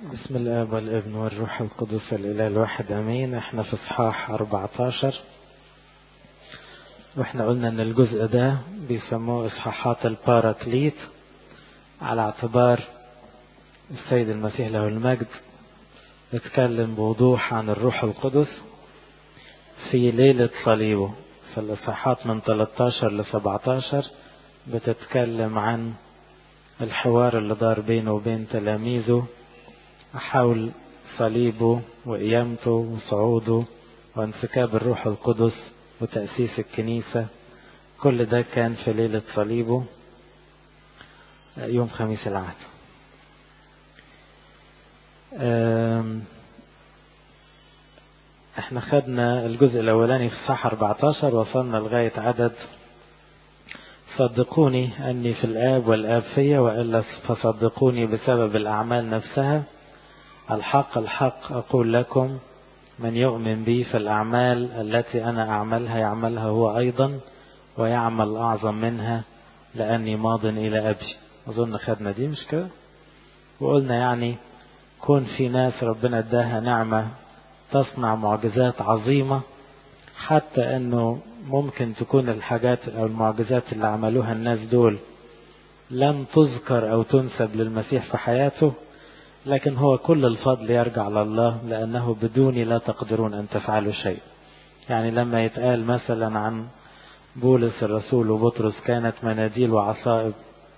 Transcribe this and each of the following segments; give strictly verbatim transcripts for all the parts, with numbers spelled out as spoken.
بسم الآب والابن والروح القدس الإله الواحد أمين. احنا في اصحاح أربعة عشر، واحنا قلنا ان الجزء ده بيسموه اصحاحات الباراكليت على اعتبار السيد المسيح له المجد بيتكلم بوضوح عن الروح القدس في ليلة صليبه. فالاصحاحات من ثلاثة عشر ل سبعة عشر بتتكلم عن الحوار اللي دار بينه وبين تلاميذه حول صليبه وقيامته وصعوده وانسكاب الروح القدس وتأسيس الكنيسة. كل ده كان في ليلة صليبه يوم خميس العهد. احنا خدنا الجزء الاولاني في الصح أربعة عشر، وصلنا لغاية عدد صدقوني أني في الآب والآب فيا وإلا فصدقوني بسبب الأعمال نفسها. الحق الحق أقول لكم من يؤمن بي فالأعمال التي أنا أعملها يعملها هو أيضا ويعمل أعظم منها لأني ماض إلى أبي. أظن خدنا دي مش كده؟ وقلنا يعني كون في ناس ربنا اداها نعمة تصنع معجزات عظيمة، حتى أنه ممكن تكون الحاجات أو المعجزات اللي عملوها الناس دول لم تذكر أو تنسب للمسيح في حياته، لكن هو كل الفضل يرجع لله، لأنه بدوني لا تقدرون أن تفعلوا شيء. يعني لما يتقال مثلا عن بولس الرسول وبطرس كانت مناديل وعصائب،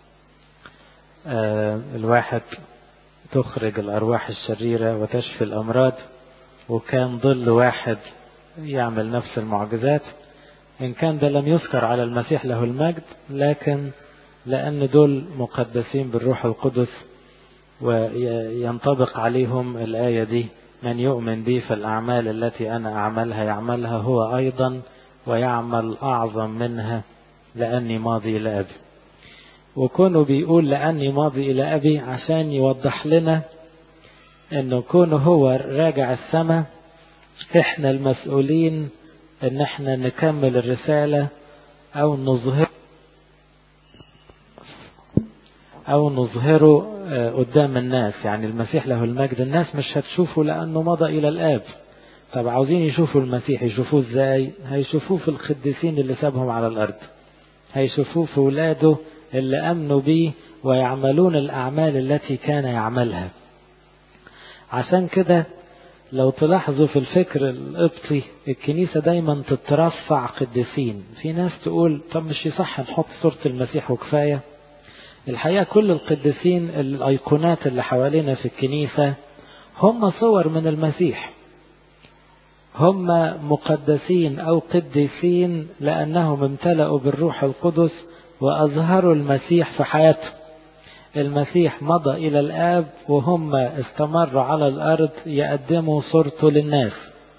آه الواحد تخرج الأرواح الشريرة وتشفي الأمراض، وكان ظل واحد يعمل نفس المعجزات. إن كان ده لم يذكر على المسيح له المجد، لكن لأن دول مقدسين بالروح القدس وينطبق عليهم الآية دي من يؤمن بي فالأعمال التي أنا أعملها يعملها هو أيضا ويعمل أعظم منها لأني ماضي إلى أبي. وكونه بيقول لأني ماضي إلى أبي عشان يوضح لنا أنه كونه هو راجع السماء إحنا المسؤولين أن إحنا نكمل الرسالة أو نظهر أو نظهره قدام الناس. يعني المسيح له المجد الناس مش هتشوفه لأنه مضى إلى الآب. طب عاوزين يشوفوا المسيح يشوفوه إزاي؟ هيشوفوه في القديسين اللي سابهم على الأرض، هيشوفوه في ولاده اللي أمنوا بيه ويعملون الأعمال التي كان يعملها. عشان كده لو تلاحظوا في الفكر القبطي الكنيسة دايما تترفع قديسين. في ناس تقول طب مش يصح نحط صورة المسيح وكفاية؟ الحقيقة كل القديسين الأيقونات اللي حوالينا في الكنيسة هم صور من المسيح، هم مقدسين أو قديسين لأنهم امتلأوا بالروح القدس وأظهروا المسيح في حياتهم. المسيح مضى إلى الآب وهم استمروا على الأرض يقدموا صورته للناس.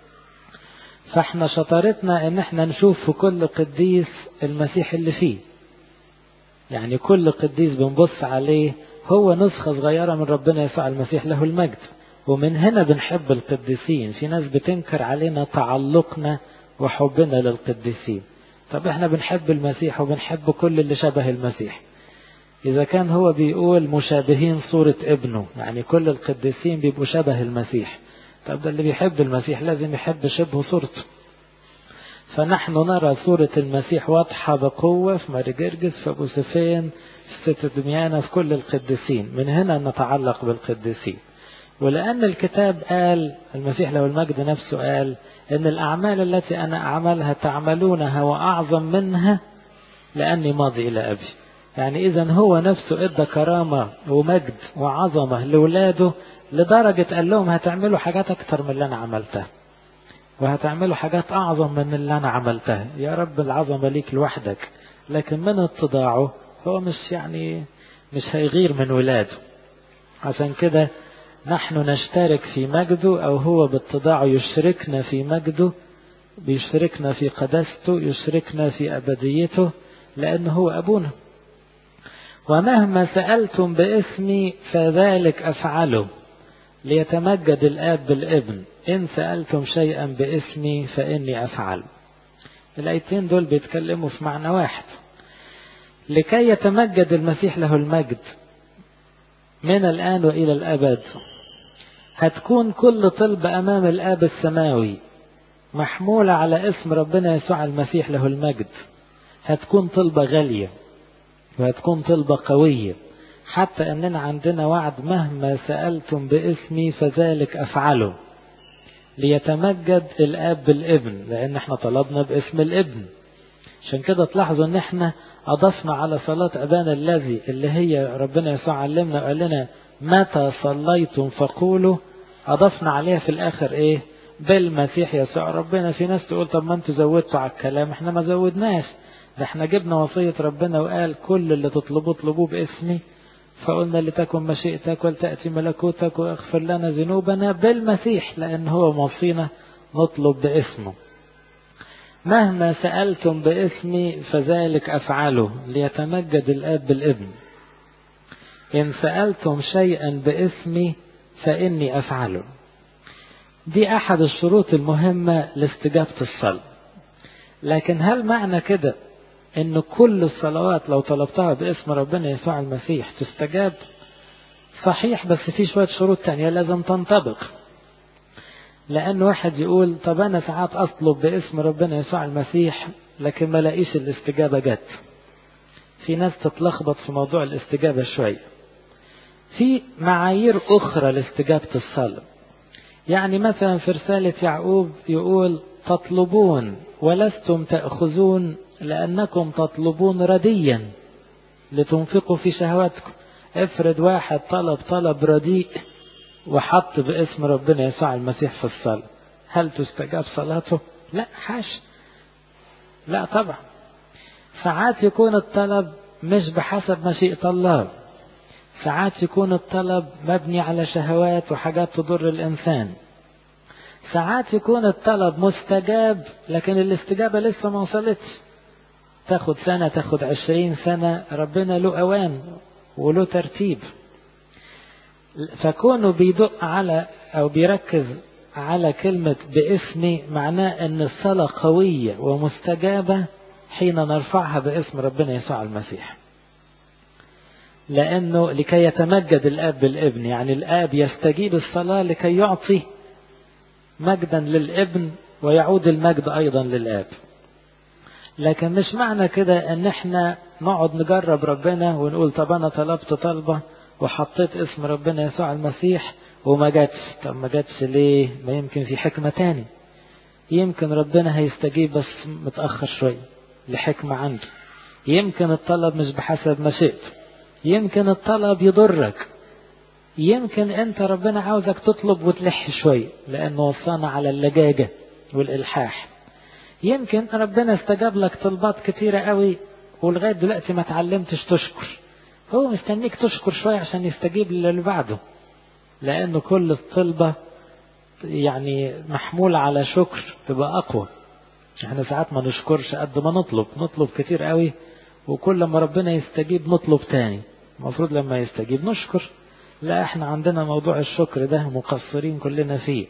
فاحنا شطارتنا ان احنا نشوف في كل قديس المسيح اللي فيه. يعني كل قديس بنبص عليه هو نسخة صغيرة من ربنا يسوع المسيح له المجد، ومن هنا بنحب القديسين. في ناس بتنكر علينا تعلقنا وحبنا للقديسين. طب احنا بنحب المسيح وبنحب كل اللي شبه المسيح. إذا كان هو بيقول مشابهين صورة ابنه، يعني كل القديسين بيبقوا شبه المسيح. طب ده اللي بيحب المسيح لازم يحب شبه صورته. فنحن نرى صورة المسيح واضحة بقوة في ماري جرجس، في أبو سفين، في ست دميانة، في كل القديسين. من هنا نتعلق بالقديسين. ولأن الكتاب قال المسيح له المجد نفسه قال إن الأعمال التي أنا أعملها تعملونها وأعظم منها لأني ماضي إلى أبي. يعني إذن هو نفسه إدى كرامة ومجد وعظمة لولاده لدرجة قال لهم هتعملوا حاجات أكتر من اللي أنا عملتها، وهتعملوا حاجات أعظم من اللي أنا عملتها. يا رب العظمة ليك لوحدك، لكن من اتضاعه هو مش يعني مش هيغير من ولاده. عشان كده نحن نشترك في مجده، أو هو باتضاعه يشركنا في مجده، بيشركنا في قداسته، يشركنا في أبديته، لأنه هو أبونا. ومهما سألتم باسمي فذلك أفعله ليتمجد الآب بالابن. إن سألتم شيئا باسمي فإني أفعل. الآيتين دول بيتكلموا في معنى واحد. لكي يتمجد المسيح له المجد من الآن وإلى الأبد هتكون كل طلبة أمام الآب السماوي محمولة على اسم ربنا يسوع المسيح له المجد، هتكون طلبة غالية وهتكون طلبة قوية، حتى أننا عندنا وعد مهما سألتم باسمي فذلك أفعله ليتمجد الآب بالابن، لأن احنا طلبنا باسم الابن. عشان كده تلاحظوا ان احنا أضفنا على صلاة أبانا الذي اللي هي ربنا يسوع علمنا وقال لنا متى صليتم فقولوا، أضفنا عليها في الآخر إيه؟ بالمسيح يسوع ربنا. في ناس تقول طب ما انتوا زودتوا على الكلام، احنا ما زودناش، ده احنا جبنا وصية ربنا وقال كل اللي تطلبوه اطلبوه باسمي، فقلنا لتكن مشيئتك ولتأتي ملكوتك واغفر لنا ذنوبنا بالمسيح، لأن هو موصينا نطلب باسمه. مهما سألتم باسمي فذلك أفعله ليتمجد الآب بالابن. إن سألتم شيئا باسمي فإني أفعله. دي أحد الشروط المهمة لاستجابة الصلاة. لكن هل معنى كده إن كل الصلوات لو طلبتها باسم ربنا يسوع المسيح تستجاب؟ صحيح، بس في شوية شروط تانية لازم تنطبق. لأن واحد يقول طب أنا ساعات أطلب باسم ربنا يسوع المسيح لكن ما لاقيش الاستجابة جت. في ناس تتلخبط في موضوع الاستجابة شوية. في معايير أخرى لاستجابة الصلاة. يعني مثلا في رسالة يعقوب يقول تطلبون ولستم تأخذون لأنكم تطلبون رديا لتنفقوا في شهواتكم. افرض واحد طلب طلب رديء وحط باسم ربنا يسوع المسيح في الصلاة، هل تستجاب صلاته؟ لا، حاش، لا طبعا. ساعات يكون الطلب مش بحسب مشيئة الله، ساعات يكون الطلب مبني على شهوات وحاجات تضر الإنسان، ساعات يكون الطلب مستجاب لكن الاستجابة لسه ما وصلتش، تاخد سنة تاخد عشرين سنة، ربنا له أوان وله ترتيب. فكونه بيدق على أو بيركز على كلمة باسمي معناه أن الصلاة قوية ومستجابة حين نرفعها باسم ربنا يسوع المسيح، لأنه لكي يتمجد الآب بالابن، يعني الآب يستجيب الصلاة لكي يعطي مجدا للابن ويعود المجد أيضا للآب. لكن مش معنى كده أن احنا نقعد نجرب ربنا ونقول طب أنا طلبت طلبة وحطيت اسم ربنا يسوع المسيح وما جاتش. طب ما جاتش ليه؟ ما يمكن في حكمة تاني، يمكن ربنا هيستجيب بس متأخر شوي لحكمة عنده، يمكن الطلب مش بحسب مشيئته، يمكن الطلب يضرك، يمكن انت ربنا عاوزك تطلب وتلح شوي لأنه وصانا على اللجاجة والإلحاح، يمكن ربنا استجاب لك طلبات كتيرة قوي ولغاية دلوقتي ما تعلمتش تشكر، هو مستنيك تشكر شوي عشان يستجيب للي بعده، لأنه كل الطلبة يعني محمولة على شكر تبقى أقوى. احنا ساعات ما نشكرش قد ما نطلب، نطلب كتير قوي وكل ما ربنا يستجيب نطلب تاني، المفروض لما يستجيب نشكر. لا، احنا عندنا موضوع الشكر ده مقصرين كلنا فيه.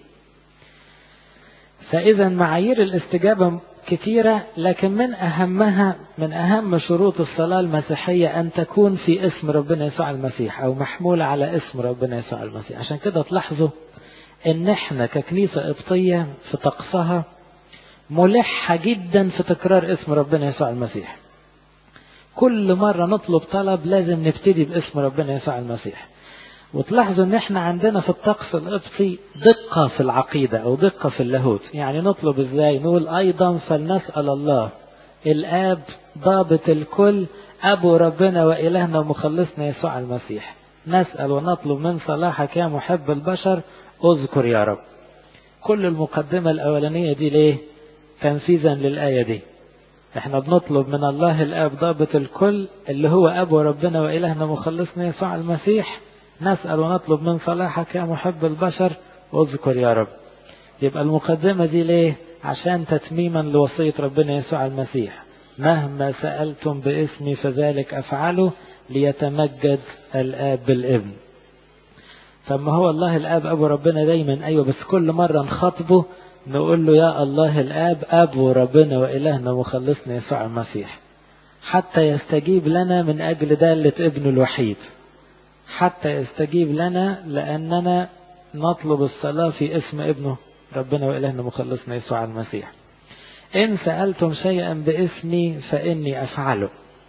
فإذا معايير الاستجابة كثيرة، لكن من أهمها من أهم شروط الصلاة المسيحية أن تكون في اسم ربنا يسوع المسيح أو محمولة على اسم ربنا يسوع المسيح. عشان كده تلاحظوا ان احنا ككنيسة قبطية في طقسها ملحة جدا في تكرار اسم ربنا يسوع المسيح. كل مرة نطلب طلب لازم نبتدي باسم ربنا يسوع المسيح. وتلاحظوا ان احنا عندنا في الطقس القبطي دقة في العقيدة او دقة في اللاهوت. يعني نطلب ازاي؟ نقول ايضا فلنسأل الله الاب ضابط الكل ابو ربنا والهنا ومخلصنا يسوع المسيح، نسأل ونطلب من صلاحك يا محب البشر اذكر يا رب. كل المقدمة الاولانية دي ليه؟ تنفيذا للآية دي. احنا بنطلب من الله الاب ضابط الكل اللي هو ابو ربنا والهنا ومخلصنا يسوع المسيح، نسأل ونطلب من صلاحك يا محب البشر واذكر يا رب. يبقى المقدمة دي ليه؟ عشان تتميما لوصية ربنا يسوع المسيح، مهما سألتم باسمي فذلك أفعله ليتمجد الآب بالابن. فما هو الله الآب أبو ربنا دايما، أيوة، بس كل مرة نخاطبه نقول له يا الله الآب أبو ربنا وإلهنا ومخلصنا يسوع المسيح، حتى يستجيب لنا من أجل دالة ابنه الوحيد، حتى يستجيب لنا لأننا نطلب الصلاة في اسم ابنه ربنا وإلهنا مخلصنا يسوع المسيح. إن سألتم شيئا باسمي فإني أفعله.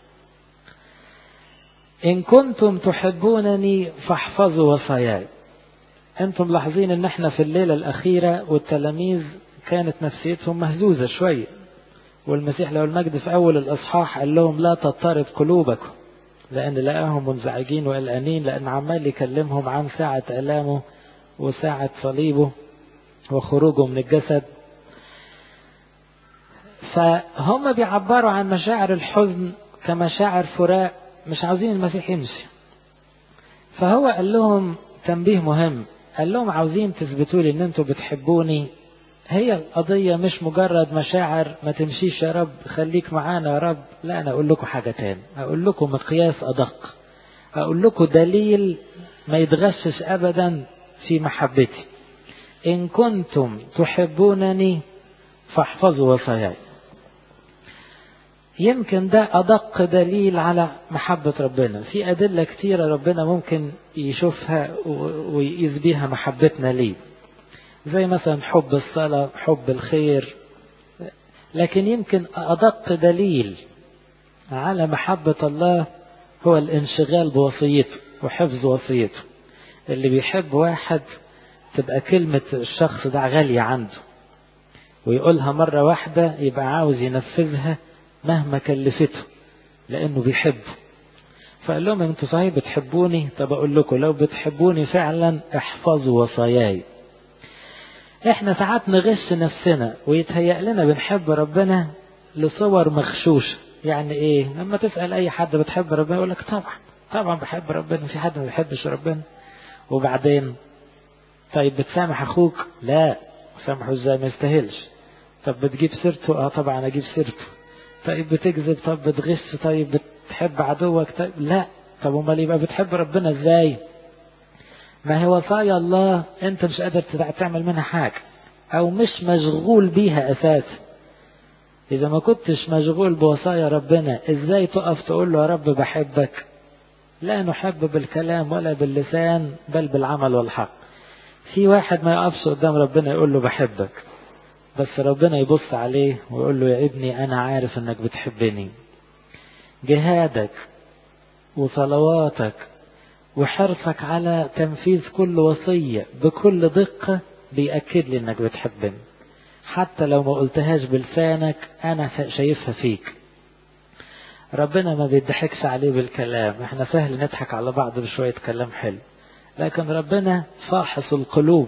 إن كنتم تحبونني فاحفظوا وصاياي. أنتم لاحظين إن احنا في الليلة الأخيرة والتلاميذ كانت نفسيتهم مهزوزة شوية، والمسيح له المجد في أول الإصحاح قال لهم لا تضطرب قلوبكم، لأن لقاهم منزعجين وقلقانين، لأن عمال يكلمهم عن ساعة آلامه وساعة صليبه وخروجه من الجسد. فهم بيعبروا عن مشاعر الحزن كمشاعر فراق، مش عاوزين المسيح يمشي. فهو قال لهم تنبيه مهم، قال لهم عاوزين تثبتوا لي ان انتوا بتحبوني، هي القضية مش مجرد مشاعر ما تمشيش يا رب خليك معانا يا رب، لا انا اقول لكم حاجة تاني، اقول لكم مقياس ادق، اقول لكم دليل ما يتغشش ابدا في محبتي. ان كنتم تحبونني فاحفظوا وصاياي. يمكن ده أدق دليل على محبة ربنا. في أدلة كتيرة ربنا ممكن يشوفها ويقيس بيها محبتنا ليه، زي مثلا حب الصلاة، حب الخير. لكن يمكن أدق دليل على محبة الله هو الانشغال بوصيته وحفظ وصيته. اللي بيحب واحد تبقى كلمة الشخص ده غالية عنده، ويقولها مرة واحدة يبقى عاوز ينفذها مهما كلفته لأنه بيحبه. فقال لهم انتوا صحيح بتحبوني، طب أقول لكم لو بتحبوني فعلا احفظوا وصاياي. احنا ساعات نغش نفسنا ويتهيأ لنا بنحب ربنا لصور مغشوشة. يعني ايه؟ لما تسأل اي حد بتحب ربنا يقول لك طبعا طبعا بحب ربنا، في حد ما بيحبش ربنا؟ وبعدين طيب بتسامح اخوك؟ لا، سامحه ازاي؟ ما يستاهلش. طب بتجيب سيرته؟ اه طبعا اجيب سيرته. طيب بتكذب؟ طب بتغش؟ طيب بتحب عدوك؟ طيب لا. طب امال يبقى بتحب ربنا ازاي؟ ما هي وصايا الله انت مش قادر تعمل منها حاجة او مش مشغول بيها اساسا. اذا ما كنتش مشغول بوصايا ربنا ازاي تقف تقول له يا رب بحبك؟ لا نحب بالكلام ولا باللسان بل بالعمل والحق. في واحد ما يقفش قدام ربنا يقول له بحبك، بس ربنا يبص عليه ويقول له يا ابني أنا عارف أنك بتحبني. جهادك وصلواتك وحرصك على تنفيذ كل وصية بكل دقة بيأكد لي أنك بتحبني، حتى لو ما قلتهاش بلسانك أنا شايفها فيك. ربنا ما بيضحكش عليه بالكلام. احنا سهل نضحك على بعض بشوية كلام حلو، لكن ربنا فاحص القلوب،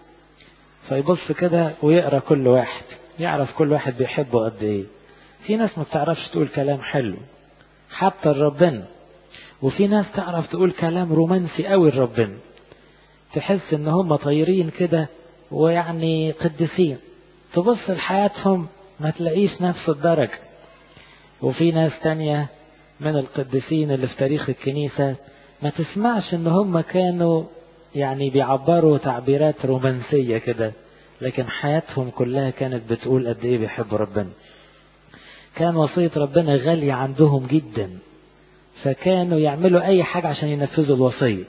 فيبص كده ويقرأ كل واحد، يعرف كل واحد بيحبه قد ايه. في ناس ما بتعرفش تقول كلام حلو حتى لربنا، وفي ناس تعرف تقول كلام رومانسي قوي لربنا، تحس ان هم طايرين كده ويعني قديسين، تبص لحياتهم ما تلاقيش نفس الدرجة. وفي ناس تانية من القديسين اللي في تاريخ الكنيسة ما تسمعش ان هم كانوا يعني بيعبروا تعبيرات رومانسية كده، لكن حياتهم كلها كانت بتقول قد ايه بيحبوا ربنا. كان وصية ربنا غالية عندهم جدا، فكانوا يعملوا اي حاجة عشان ينفذوا الوصية.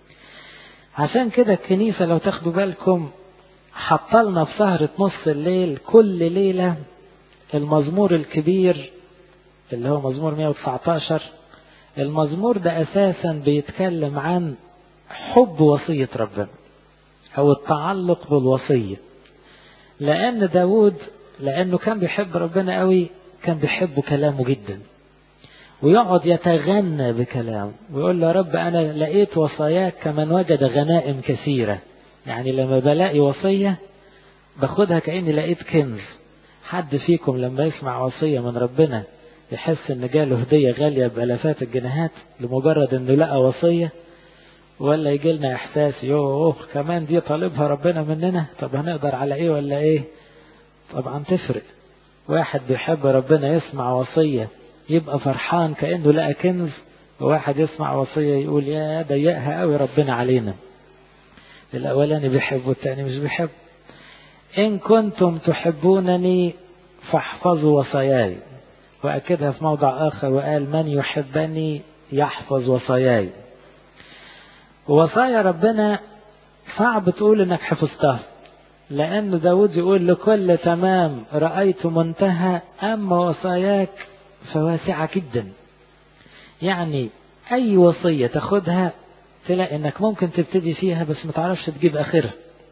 عشان كده الكنيسة لو تاخدوا بالكم حطلنا في سهرة نص الليل كل ليلة المزمور الكبير اللي هو مزمور مئة وتسعة عشر. المزمور ده اساسا بيتكلم عن حب وصية ربنا او التعلق بالوصية، لان داود لانه كان بيحب ربنا قوي كان بيحب كلامه جدا، ويقعد يتغنى بكلامه ويقول له يا رب انا لقيت وصاياك كمن وجد غنائم كثيرة. يعني لما بلاقي وصية باخدها كأني لقيت كنز. حد فيكم لما يسمع وصية من ربنا يحس ان جاله هدية غالية بألافات الجنيهات لمجرد انه لقى وصية؟ ولا يجي لنا احساس يوه كمان دي طالبها ربنا مننا، طب هنقدر على ايه ولا ايه؟ طبعا تفرق. واحد بيحب ربنا يسمع وصية يبقى فرحان كأنه لقى كنز، وواحد يسمع وصية يقول يا ضيقها قوي ربنا علينا. الاولاني بيحب والتاني مش بيحب. ان كنتم تحبونني فاحفظوا وصاياي، وأكدها في موضع آخر وقال من يحبني يحفظ وصاياي. وصايا ربنا صعب تقول انك حفظتها، لأن داود يقول لكل تمام رأيت منتهى، أما وصاياك فواسعة جدا. يعني أي وصية تاخدها تلاقي انك ممكن تبتدي فيها بس ما تعرفش تجيب آخرها.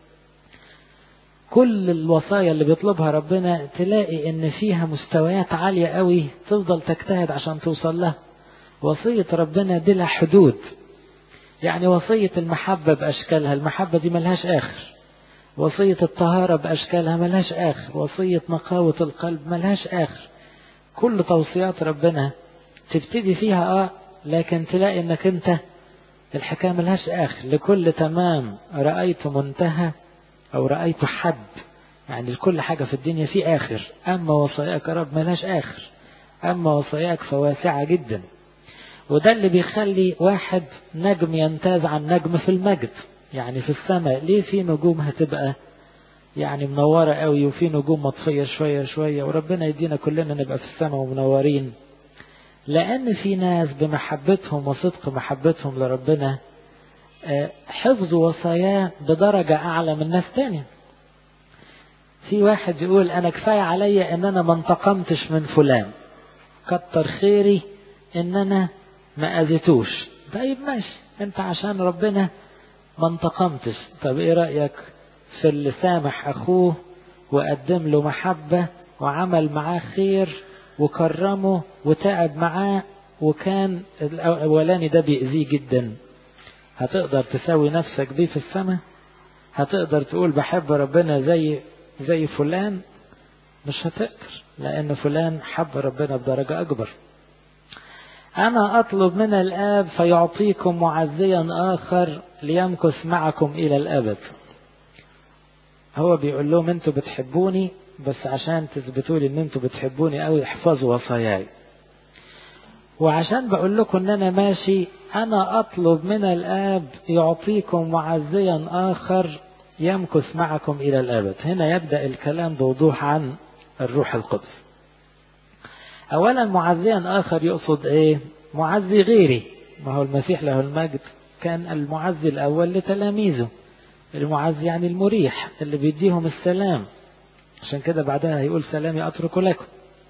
كل الوصايا اللي بيطلبها ربنا تلاقي ان فيها مستويات عالية قوي تفضل تجتهد عشان توصل لها. وصية ربنا بلا حدود، يعني وصية المحبة بأشكالها، المحبة دي ملهاش آخر. وصية الطهارة بأشكالها ملهاش آخر. وصية نقاوة القلب ملهاش آخر. كل توصيات ربنا تبتدي فيها اه لكن تلاقي انك انت الحكاية ملهاش آخر. لكل تمام رأيت منتهى او رأيت حد، يعني لكل حاجة في الدنيا في آخر. اما وصاياك يا رب ملهاش آخر، اما وصاياك فواسعة جدا. وده اللي بيخلي واحد نجم يمتاز عن نجم في المجد. يعني في السماء ليه في نجوم هتبقى يعني منورة قوي وفي نجوم مطفية شوية شوية، وربنا يدينا كلنا نبقى في السماء ومنورين؟ لأن في ناس بمحبتهم وصدق محبتهم لربنا حفظوا وصاياه بدرجة أعلى من ناس تاني. في واحد يقول أنا كفاية عليا إن أنا ما انتقمتش من فلان، كتر خيري إن أنا ما أذيتوش. طيب ماشي، أنت عشان ربنا ما انتقمتش. طب إيه رأيك في اللي سامح أخوه وقدم له محبة وعمل معاه خير وكرمه وتعب معاه، وكان الأولاني ده بيأذيه جدا؟ هتقدر تساوي نفسك بيه في السماء؟ هتقدر تقول بحب ربنا زي زي فلان؟ مش هتقدر، لأن فلان حب ربنا بدرجة أكبر. أنا أطلب من الآب فيعطيكم معزيا آخر ليمكث معكم إلى الأبد. هو بيقول لهم أنتوا بتحبوني، بس عشان تثبتوا لي أن أنتوا بتحبوني أوي احفظوا وصاياي. وعشان بقول لكم أن أنا ماشي، أنا أطلب من الآب يعطيكم معزيا آخر يمكث معكم إلى الأبد. هنا يبدأ الكلام بوضوح عن الروح القدس. أولا معزيا آخر يقصد إيه؟ معزي غيري. ما هو المسيح له المجد كان المعزي الأول لتلاميذه. المعزي يعني المريح اللي بيديهم السلام، عشان كده بعدها هيقول سلامي أترك لكم.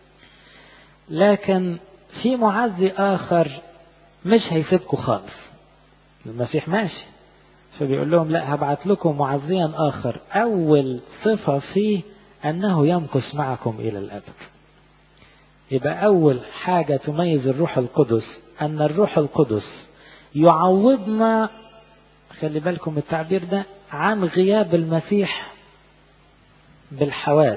لكن في معزي آخر مش هيسيبكم خالص. المسيح ماشي، فبيقول لهم لا، هبعت لكم معزيا آخر أول صفة فيه أنه يمكث معكم إلى الأبد. يبقى أول حاجة تميز الروح القدس أن الروح القدس يعوضنا، خلي بالكم التعبير ده، عن غياب المسيح بالحواس،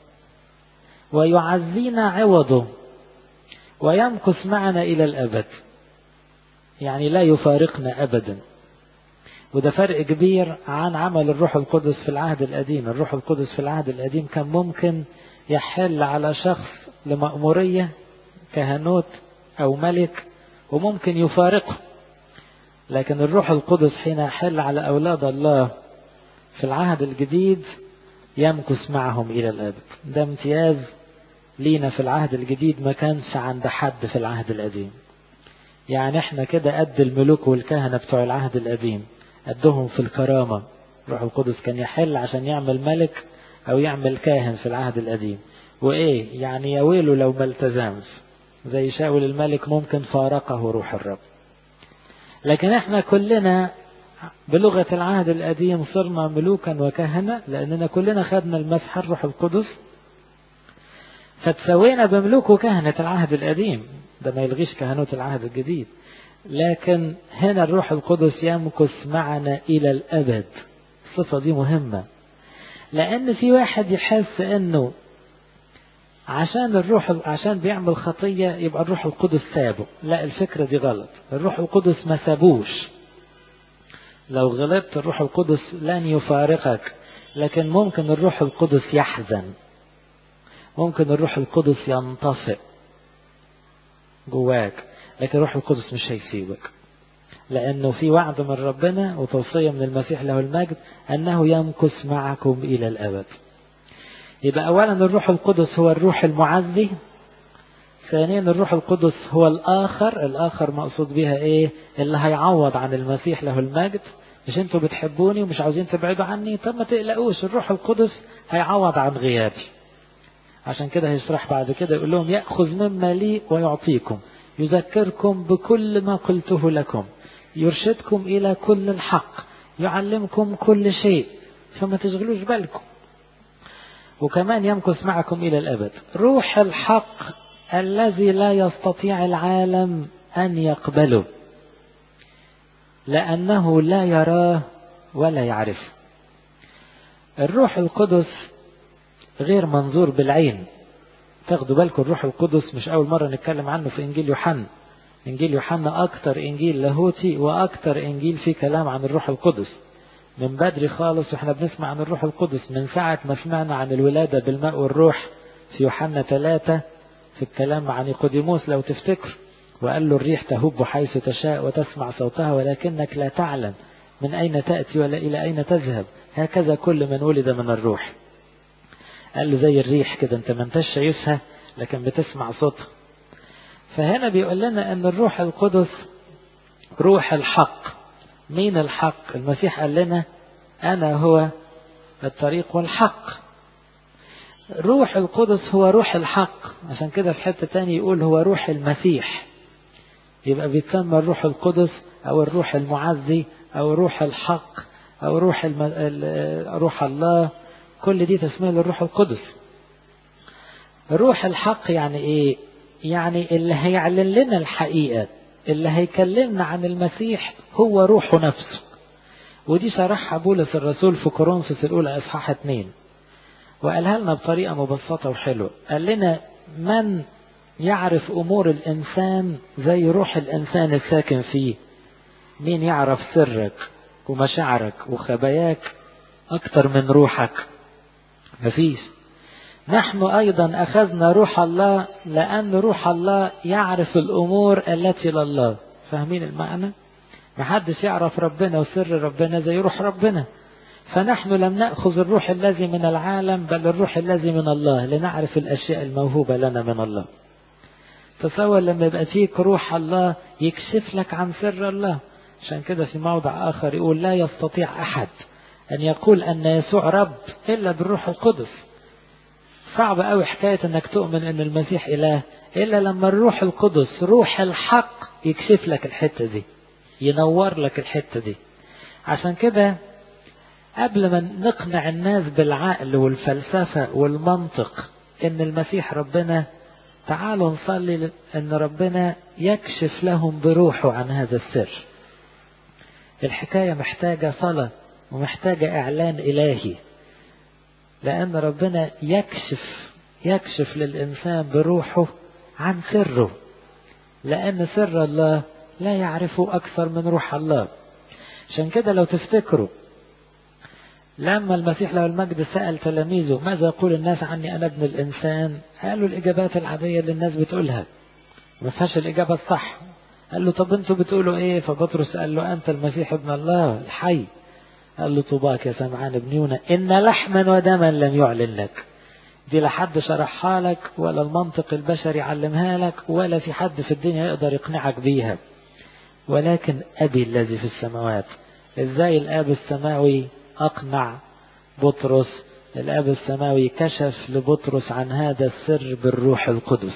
ويعزينا عوضه ويمكث معنا إلى الأبد. يعني لا يفارقنا أبدا. وده فرق كبير عن عمل الروح القدس في العهد القديم. الروح القدس في العهد القديم كان ممكن يحل على شخص لمأمورية كهنوت أو ملك وممكن يفارقه، لكن الروح القدس حين يحل على أولاد الله في العهد الجديد يمكث معهم إلى الأبد. ده امتياز لينا في العهد الجديد ما كانش عند حد في العهد القديم. يعني احنا كده قد الملوك والكهنة بتوع العهد القديم، قدهم في الكرامة. الروح القدس كان يحل عشان يعمل ملك أو يعمل كاهن في العهد القديم. وإيه يعني يويله لو ما التزمش، زي شاول الملك ممكن فارقه روح الرب. لكن احنا كلنا بلغة العهد القديم صرنا ملوكا وكهنة، لأننا كلنا خدنا المسحة الروح القدس، فتسوينا بملوك وكهنة العهد القديم. ده ما يلغيش كهنوت العهد الجديد. لكن هنا الروح القدس يمكث معنا إلى الأبد. الصفة دي مهمة، لأن في واحد يحس أنه عشان الروح عشان بيعمل خطية يبقى الروح القدس سابه. لا، الفكرة دي غلط. الروح القدس ما سابوش. لو غلطت الروح القدس لن يفارقك، لكن ممكن الروح القدس يحزن، ممكن الروح القدس ينطفئ جواك، لكن الروح القدس مش هيسيبك، لأنه في وعد من ربنا وتوصية من المسيح له المجد أنه يمكث معكم إلى الأبد. يبقى أولا الروح القدس هو الروح المعزي. ثانيا الروح القدس هو الآخر. الآخر مقصود بها إيه؟ اللي هيعوض عن المسيح له المجد. مش انتوا بتحبوني ومش عاوزين تبعدوا عني؟ طب ما تقلقوش، الروح القدس هيعوض عن غيابي. عشان كده هيشرح بعد كده يقول لهم يأخذ مما لي ويعطيكم، يذكركم بكل ما قلته لكم، يرشدكم إلى كل الحق، يعلمكم كل شيء، فما تشغلوش بالكم، وكمان يمكث معكم إلى الأبد. روح الحق الذي لا يستطيع العالم أن يقبله لأنه لا يراه ولا يعرفه. الروح القدس غير منظور بالعين. تاخدوا بالكم الروح القدس مش أول مرة نتكلم عنه في إنجيل يوحنا. إنجيل يوحنا أكتر إنجيل لاهوتي وأكتر إنجيل فيه كلام عن الروح القدس. من بدري خالص وإحنا بنسمع عن الروح القدس، من ساعة ما سمعنا عن الولادة بالماء والروح في يوحنا ثلاثة في الكلام عن نيقوديموس لو تفتكر، وقال له الريح تهب حيث تشاء وتسمع صوتها ولكنك لا تعلم من أين تأتي ولا إلى أين تذهب، هكذا كل من ولد من الروح. قال له زي الريح كده، انت ما انتش شايفها لكن بتسمع صوتها. فهنا بيقول لنا ان الروح القدس روح الحق. مين الحق؟ المسيح قال لنا انا هو الطريق والحق. روح القدس هو روح الحق، عشان كده في حتة تاني يقول هو روح المسيح. يبقى بيتسمى الروح القدس او الروح المعزي او روح الحق او روح الم... روح الله، كل دي تسمية للروح القدس. روح الحق يعني ايه؟ يعني اللي هيعلن لنا الحقيقة، اللي هيكلمنا عن المسيح هو روحه نفسه. ودي شرحها بولس الرسول في كورنثوس الأولى إصحاح اتنين، وقالها لنا بطريقة مبسطة وحلوة. قال لنا من يعرف أمور الإنسان زي روح الإنسان الساكن فيه؟ مين يعرف سرك ومشاعرك وخباياك أكتر من روحك؟ مفيش. نحن أيضا أخذنا روح الله لأن روح الله يعرف الأمور التي لله. فاهمين المعنى؟ محدش يعرف ربنا وسر ربنا زي روح ربنا. فنحن لم نأخذ الروح الذي من العالم بل الروح الذي من الله لنعرف الأشياء الموهوبة لنا من الله. تصور لما يبقى فيك روح الله يكشف لك عن سر الله. عشان كده في موضع آخر يقول لا يستطيع أحد أن يقول أن يسوع رب إلا بالروح القدس. صعب قوي حكاية أنك تؤمن أن المسيح إله إلا لما الروح القدس روح الحق يكشف لك الحتة دي، ينور لك الحتة دي. عشان كده قبل ما نقنع الناس بالعقل والفلسفة والمنطق أن المسيح ربنا، تعالوا نصلي أن ربنا يكشف لهم بروحه عن هذا السر. الحكاية محتاجة صلاة ومحتاجة إعلان إلهي، لأن ربنا يكشف يكشف للإنسان بروحه عن سره، لأن سر الله لا يعرفه أكثر من روح الله. عشان كده لو تفتكروا لما المسيح له المجد سأل تلاميذه ماذا يقول الناس عني أنا ابن الإنسان، قالوا الإجابات العادية اللي الناس بتقولها ما فيهاش الإجابة الصح. قال له طب انتوا بتقولوا ايه؟ فبطرس قال له أنت المسيح ابن الله الحي. قال له طوباك يا سمعان ابن يونا إن لحما ودما لم يعلن لك. دي لا حد شرحها لك ولا المنطق البشري علمها لك ولا في حد في الدنيا يقدر يقنعك بيها، ولكن أبي الذي في السماوات. إزاي الآب السماوي أقنع بطرس؟ الآب السماوي كشف لبطرس عن هذا السر بالروح القدس.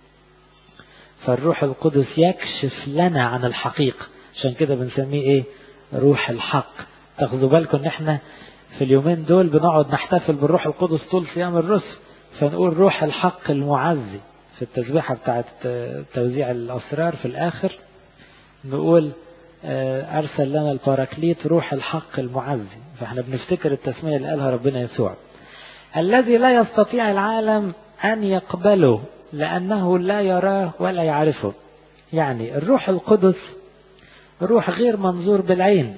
فالروح القدس يكشف لنا عن الحقيقة. عشان كده بنسميه ايه؟ روح الحق. تاخذوا بالكم ان احنا في اليومين دول بنقعد نحتفل بالروح القدس طول صيام الرسل، فنقول روح الحق المعزي في التسبيحة بتاعت توزيع الأسرار في الآخر، نقول أرسل لنا الباراكليت روح الحق المعزي. فاحنا بنفتكر التسمية اللي قالها ربنا يسوع الذي لا يستطيع العالم أن يقبله لأنه لا يراه ولا يعرفه. يعني الروح القدس روح غير منظور بالعين،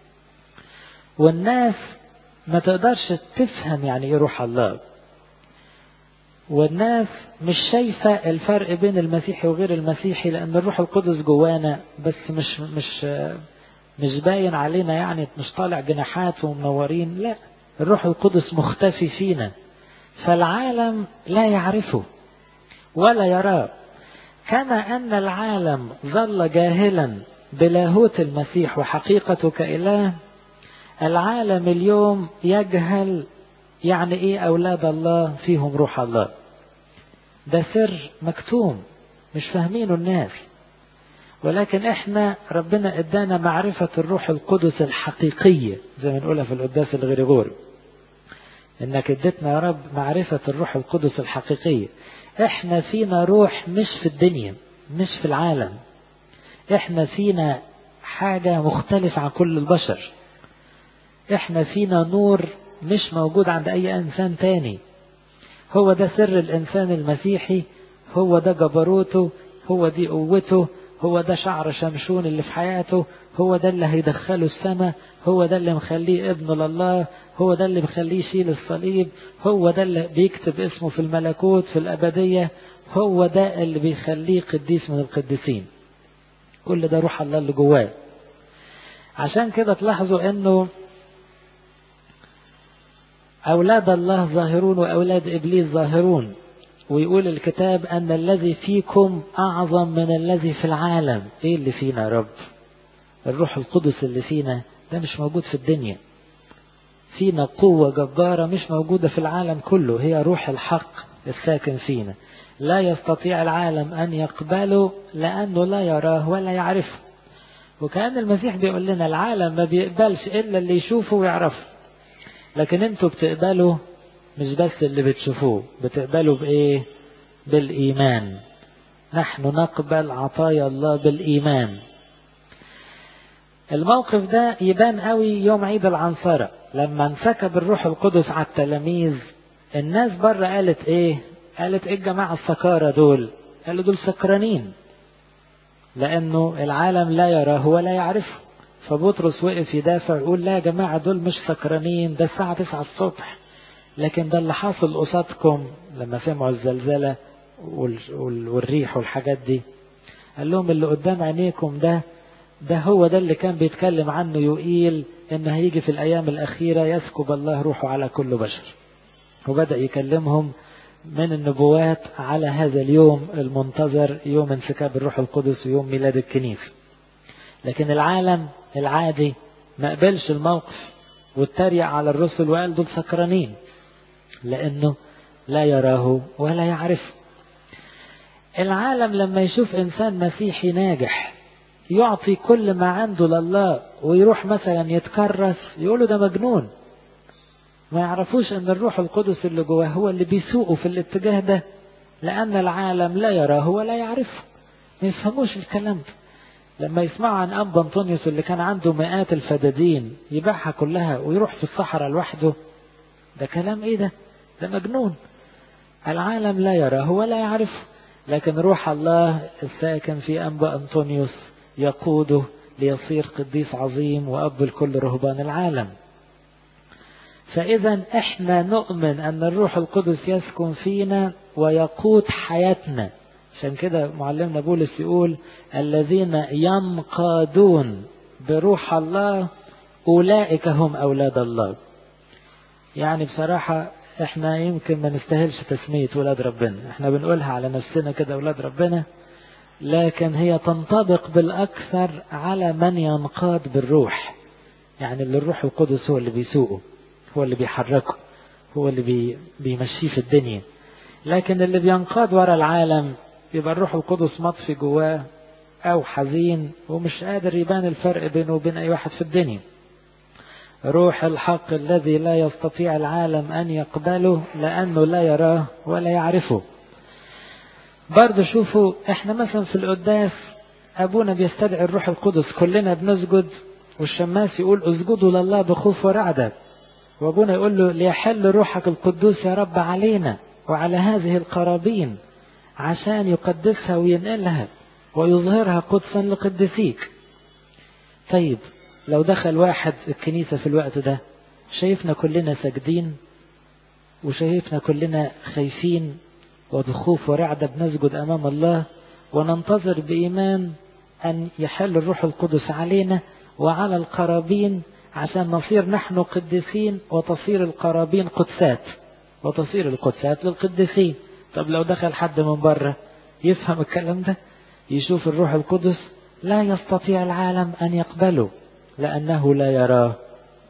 والناس ما تقدرش تفهم يعني ايه روح الله، والناس مش شايفة الفرق بين المسيحي وغير المسيحي، لأن الروح القدس جوانا بس مش مش مش باين علينا، يعني مش طالع جناحات ومنورين، لا، الروح القدس مختفي فينا، فالعالم لا يعرفه ولا يراه. كما أن العالم ظل جاهلا بلاهوت المسيح وحقيقته كإله، العالم اليوم يجهل يعني ايه اولاد الله فيهم روح الله. ده سر مكتوم مش فاهمينه الناس، ولكن احنا ربنا ادانا معرفة الروح القدس الحقيقية زي ما نقولها في القداس الغريغوري، انك اديتنا يا رب معرفة الروح القدس الحقيقية. احنا فينا روح مش في الدنيا مش في العالم، احنا فينا حاجة مختلفة عن كل البشر، احنا فينا نور مش موجود عند اي انسان تاني. هو ده سر الانسان المسيحي، هو ده جبروته، هو دي قوته، هو ده شعر شمشون اللي في حياته، هو ده اللي هيدخله السماء، هو ده اللي مخليه ابن لله، هو ده اللي مخليه يشيل الصليب، هو ده اللي بيكتب اسمه في الملكوت في الأبدية، هو ده اللي بيخليه قديس من القديسين. كل ده روح الله اللي جواه. عشان كده تلاحظوا انه أولاد الله ظاهرون وأولاد إبليس ظاهرون، ويقول الكتاب أن الذي فيكم أعظم من الذي في العالم. إيه اللي فينا يا رب؟ الروح القدس اللي فينا ده مش موجود في الدنيا. فينا قوة جبارة مش موجودة في العالم كله، هي روح الحق الساكن فينا. لا يستطيع العالم أن يقبله لأنه لا يراه ولا يعرفه. وكأن المسيح بيقول لنا العالم ما بيقبلش إلا اللي يشوفه ويعرفه، لكن انتوا بتقبلوا مش بس اللي بتشوفوه، بتقبلوا بإيه؟ بالإيمان. نحن نقبل عطايا الله بالإيمان. الموقف ده يبان قوي يوم عيد العنصرة لما انسكب الروح القدس على التلاميذ. الناس بره قالت ايه؟ قالت ايه الجماعة السكارى دول؟ قالوا دول سكرانين، لانه العالم لا يراه ولا يعرفه. فبطرس وقف يدافع يقول لا يا جماعة دول مش سكرانين، ده الساعة تسعة الصبح، لكن ده اللي حاصل قصادكم. لما سمعوا الزلزلة والريح والحاجات دي قال لهم اللي قدام عينيكم ده ده هو ده اللي كان بيتكلم عنه يقيل ان هيجي في الايام الاخيرة يسكب الله روحه على كل بشر. وبدأ يكلمهم من النبوات على هذا اليوم المنتظر، يوم انسكاب الروح القدس ويوم ميلاد الكنيسة. لكن العالم العادي ما قبلش الموقف واتريق على الرسل وقال دول سكرانين، لانه لا يراه ولا يعرفه. العالم لما يشوف انسان مسيحي ناجح يعطي كل ما عنده لله ويروح مثلا يتكرس يقولوا ده مجنون. ما يعرفوش ان الروح القدس اللي جواه هو اللي بيسوقه في الاتجاه ده، لان العالم لا يراه ولا يعرفه. ما يفهموش الكلام ده. لما يسمعوا عن أنبا أنطونيوس اللي كان عنده مئات الفدادين يبيعها كلها ويروح في الصحراء لوحده، ده كلام ايه ده؟ ده مجنون. العالم لا يراه ولا يعرفه، لكن روح الله الساكن في أنبا أنطونيوس يقوده ليصير قديس عظيم وأب لكل رهبان العالم. فإذا احنا نؤمن أن الروح القدس يسكن فينا ويقود حياتنا. عشان كده معلمنا بولس يقول الذين ينقادون بروح الله أولئك هم أولاد الله. يعني بصراحة احنا يمكن ما نستاهلش تسمية أولاد ربنا، احنا بنقولها على نفسنا كده أولاد ربنا، لكن هي تنطبق بالأكثر على من ينقاد بالروح. يعني اللي الروح القدس هو اللي بيسوقه، هو اللي بيحركه، هو اللي بي بيمشيه في الدنيا. لكن اللي بينقاد ورا العالم يبقى الروح القدس مطفي جواه أو حزين ومش قادر يبان الفرق بينه وبين أي واحد في الدنيا. روح الحق الذي لا يستطيع العالم أن يقبله لأنه لا يراه ولا يعرفه. برضو شوفوا احنا مثلا في القداس أبونا بيستدعي الروح القدس، كلنا بنسجد والشماس يقول اسجدوا لله بخوف ورعدة، وأبونا يقول له ليحل روحك القدوس يا رب علينا وعلى هذه القرابين عشان يقدسها وينقلها ويظهرها قدسا لقدسيك. طيب لو دخل واحد الكنيسة في الوقت ده شايفنا كلنا ساجدين وشايفنا كلنا خايفين وبخوف ورعدة بنسجد أمام الله وننتظر بإيمان أن يحل الروح القدس علينا وعلى القرابين عشان نصير نحن قدسين وتصير القرابين قدسات وتصير القدسات للقدسين. طب لو دخل حد من بره يفهم الكلام ده، يشوف الروح القدس، لا يستطيع العالم أن يقبله لأنه لا يراه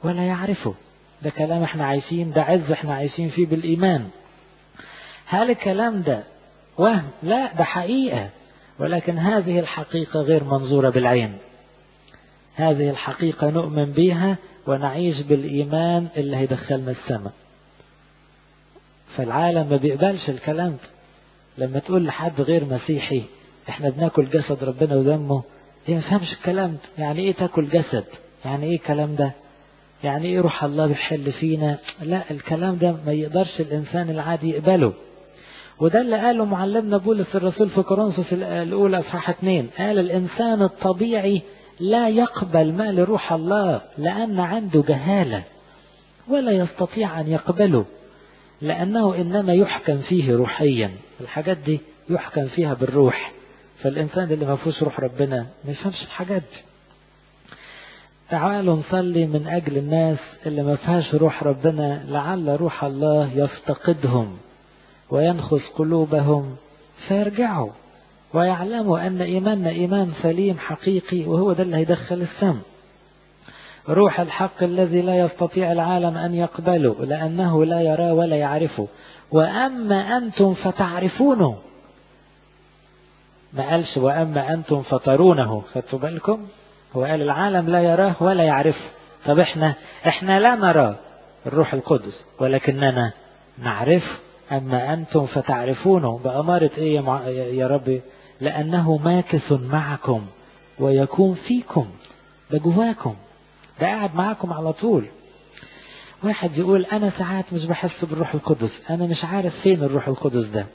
ولا يعرفه. ده كلام احنا عايشين، ده عز احنا عايشين فيه بالإيمان. هل الكلام ده وهم؟ لا، ده حقيقة، ولكن هذه الحقيقة غير منظورة بالعين. هذه الحقيقة نؤمن بها ونعيش بالإيمان اللي هيدخلنا السماء. فالعالم ما بيقبلش الكلام ده. لما تقول لحد غير مسيحي احنا بناكل جسد ربنا ودمه، هي ما فهمش الكلام ده. يعني ايه تاكل جسد؟ يعني ايه الكلام ده؟ يعني ايه روح الله بيحل فينا؟ لا، الكلام ده ما يقدرش الانسان العادي يقبله. وده اللي قاله معلمنا بولس الرسول في كورنثوس الاولى اصحاح اتنين، قال الانسان الطبيعي لا يقبل ما لروح الله لان عنده جهالة، ولا يستطيع ان يقبله لانه انما يحكم فيه روحيا. الحاجات دي يحكم فيها بالروح، فالانسان اللي ما فيهوش روح ربنا ما يفهمش الحاجات دي. تعالوا نصلي من أجل الناس اللي ما فيهاش روح ربنا، لعل روح الله يفتقدهم وينخس قلوبهم فيرجعوا ويعلموا أن إيماننا إيمان سليم حقيقي، وهو ده اللي هيدخل السم. روح الحق الذي لا يستطيع العالم أن يقبله لأنه لا يرى ولا يعرفه، وأما أنتم فتعرفونه. ما قالش وأما أنتم فترونه، خدتوا بالكم؟ هو قال العالم لا يراه ولا يعرفه. طب احنا احنا لا نراه الروح القدس ولكننا نعرفه. اما انتم فتعرفونه بأمارة ايه يا رب؟ لانه ماكث معكم ويكون فيكم. ده جواكم، ده قاعد معاكم على طول. واحد يقول انا ساعات مش بحس بالروح القدس، انا مش عارف فين الروح القدس ده.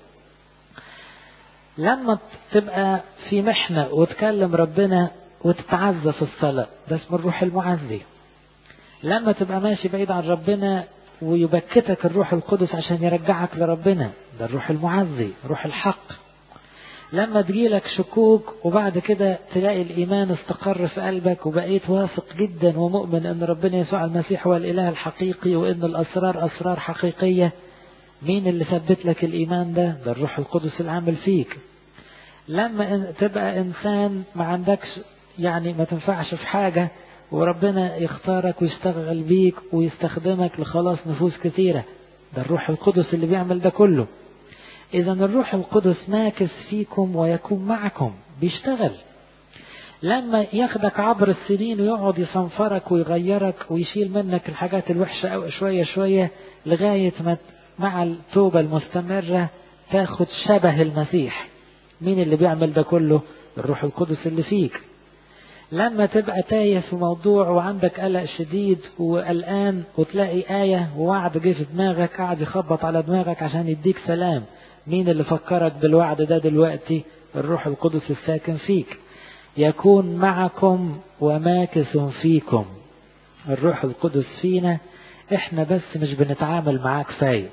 لما تبقى في محنة وتكلم ربنا وتتعزى في الصلاة، ده اسم الروح المعزي. لما تبقى ماشي بعيد عن ربنا ويبكتك الروح القدس عشان يرجعك لربنا، ده الروح المعزي، روح الحق. لما تجيلك شكوك وبعد كده تلاقي الإيمان استقر في قلبك وبقيت واثق جدا ومؤمن أن ربنا يسوع المسيح هو الإله الحقيقي وأن الأسرار أسرار حقيقية، مين اللي ثبت لك الإيمان ده؟ ده الروح القدس العامل فيك. لما تبقى إنسان ما عندكش، يعني ما تنفعش في حاجة، وربنا يختارك ويشتغل بيك ويستخدمك لخلاص نفوس كثيرة، ده الروح القدس اللي بيعمل ده كله. إذا الروح القدس ماكث فيكم ويكون معكم، بيشتغل. لما ياخدك عبر السنين ويقعد يصنفرك ويغيرك ويشيل منك الحاجات الوحشة أو شوية شوية لغاية ما مع التوبة المستمرة تاخد شبه المسيح. مين اللي بيعمل ده كله؟ الروح القدس اللي فيك. لما تبقى تايه في موضوع وعندك قلق شديد وقلقان وتلاقي آية ووعد جه في دماغك قاعد يخبط على دماغك عشان يديك سلام، مين اللي فكرك بالوعد ده دلوقتي؟ الروح القدس الساكن فيك. يكون معكم وماكث فيكم. الروح القدس فينا، احنا بس مش بنتعامل معاه كفاية.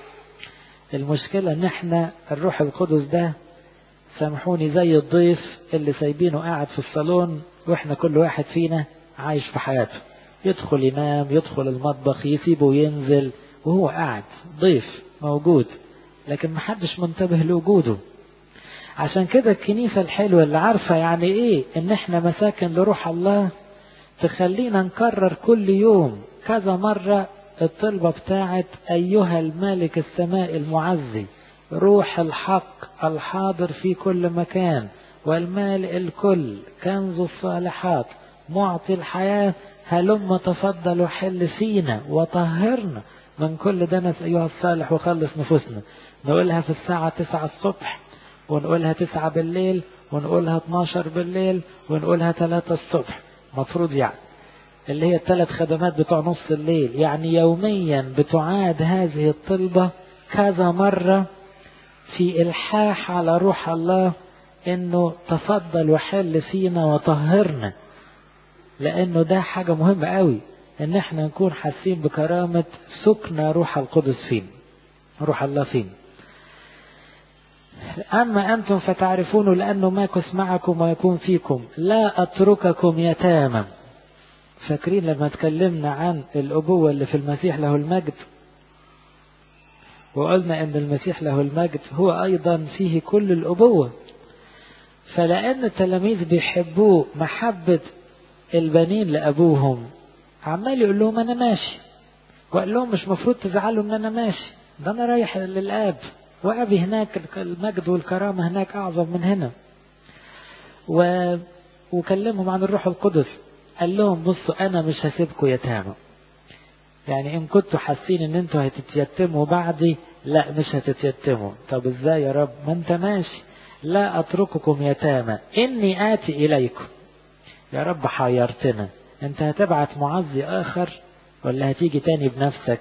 المشكلة ان احنا الروح القدس ده سامحوني زي الضيف اللي سايبينه قاعد في الصالون، واحنا كل واحد فينا عايش في حياته، يدخل ينام، يدخل المطبخ، يسيبه وينزل، وهو قاعد ضيف موجود، لكن محدش منتبه لوجوده. عشان كده الكنيسة الحلوة اللي عارفة يعني ايه ان احنا مساكن لروح الله تخلينا نكرر كل يوم كذا مرة الطلبة بتاعت ايها المالك السماء المعزي، روح الحق الحاضر في كل مكان والمالئ الكل، كنز الصالحات، معطي الحياة، هلم تفضل وحل فينا وطهرنا من كل دنس أيها الصالح وخلص نفوسنا. نقولها في الساعة تسعة الصبح، ونقولها تسعة بالليل، ونقولها اتناشر بالليل، ونقولها ثلاثة الصبح. مفروض يعني اللي هي الثلاث خدمات بتوع نص الليل، يعني يوميا بتعاد هذه الطلبة كذا مرة في إلحاح على روح الله انه تفضل وحل فينا وطهرنا، لانه ده حاجة مهمة قوي ان احنا نكون حاسين بكرامة سكن روح القدس فينا، روح الله فينا. اما انتم فتعرفون لانه ماكث معكم ويكون فيكم، لا اترككم يتامى. فاكرين لما تكلمنا عن الابوة اللي في المسيح له المجد، وقلنا ان المسيح له المجد هو ايضا فيه كل الابوة. فلأن التلاميذ بيحبوه محبة البنين لأبوهم، عمال يقول لهم أنا ماشي، وقال لهم مش مفروض تزعلوا ان أنا ماشي، ده أنا رايح للآب، وأبي هناك المجد والكرامة هناك أعظم من هنا. و... وكلمهم عن الروح القدس، قال لهم بصوا أنا مش هسيبكم يتامى، يعني إن كنتوا حاسين إن أنتوا هتتيتموا بعدي، لا مش هتتيتموا. طب إزاي يا رب؟ ما أنت ماشي، لا أترككم يتامى إني آتي إليكم. يا رب حيرتنا، أنت هتبعت معزي آخر ولا هتيجي تاني بنفسك؟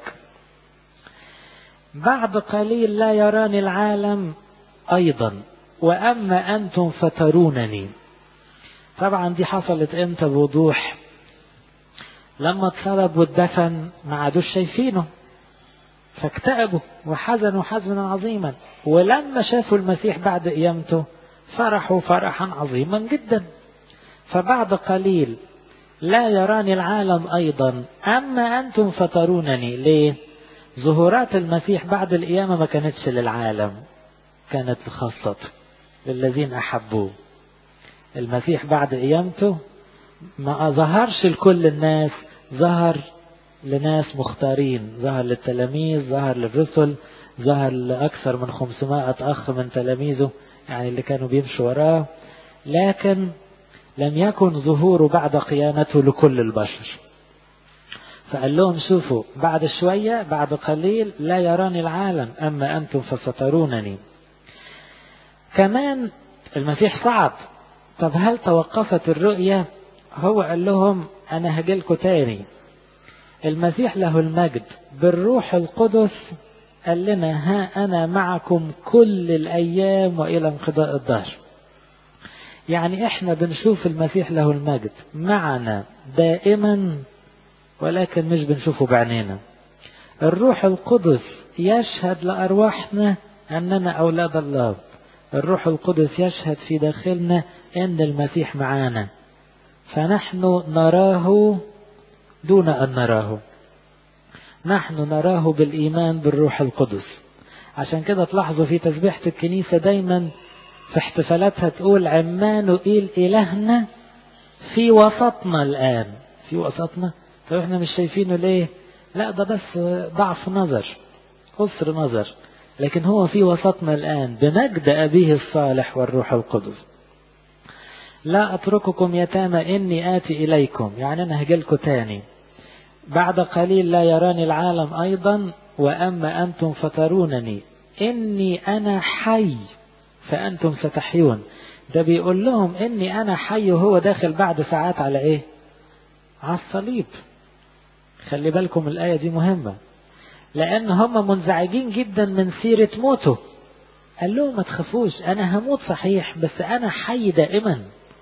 بعد قليل لا يراني العالم أيضا وأما أنتم فترونني. طبعا دي حصلت امتى بوضوح؟ لما اتصلب واتدفن ما عادوش شايفينه، فاكتئبوا وحزنوا حزنا عظيما. ولما شافوا المسيح بعد قيامته فرحوا فرحا عظيما جدا. فبعد قليل لا يراني العالم أيضا أما أنتم فترونني. ليه؟ ظهورات المسيح بعد القيامة ما كانتش للعالم، كانت لخاصته للذين أحبوه. المسيح بعد قيامته ما ظهرش لكل الناس، ظهر لناس مختارين، ظهر للتلاميذ، ظهر للرسل، ظهر لأكثر من خمسمائة أخ من تلاميذه يعني اللي كانوا بيمشوا وراه، لكن لم يكن ظهوره بعد قيامته لكل البشر. فقال لهم شوفوا بعد شوية بعد قليل لا يراني العالم أما أنتم فسترونني. كمان المسيح صعد، طب هل توقفت الرؤية؟ هو قال لهم أنا هجيلكوا تاني. المسيح له المجد بالروح القدس قال لنا ها أنا معكم كل الأيام وإلى انقضاء الدهر. يعني احنا بنشوف المسيح له المجد معنا دائما، ولكن مش بنشوفه بعينينا. الروح القدس يشهد لأرواحنا أننا أولاد الله. الروح القدس يشهد في داخلنا أن المسيح معانا، فنحن نراه دون أن نراه. نحن نراه بالإيمان بالروح القدس. عشان كده تلاحظوا في تسبيحة الكنيسة دايما في احتفالاتها تقول عمانوئيل إلهنا في وسطنا الآن. في وسطنا؟ طب احنا مش شايفينه ليه؟ لا ده بس ضعف نظر، قصر نظر، لكن هو في وسطنا الآن بمجد أبيه الصالح والروح القدس. لا أترككم يتامى إني آتي إليكم، يعني أنا هجيلكم تاني. بعد قليل لا يراني العالم أيضا وأما أنتم فترونني إني أنا حي فأنتم ستحيون. ده بيقول لهم إني أنا حي وهو داخل بعد ساعات على إيه؟ على الصليب. خلي بالكم الآية دي مهمة، لأن هم منزعجين جدا من سيرة موته. قال لهم ما تخافوش، أنا هموت صحيح بس أنا حي دائما.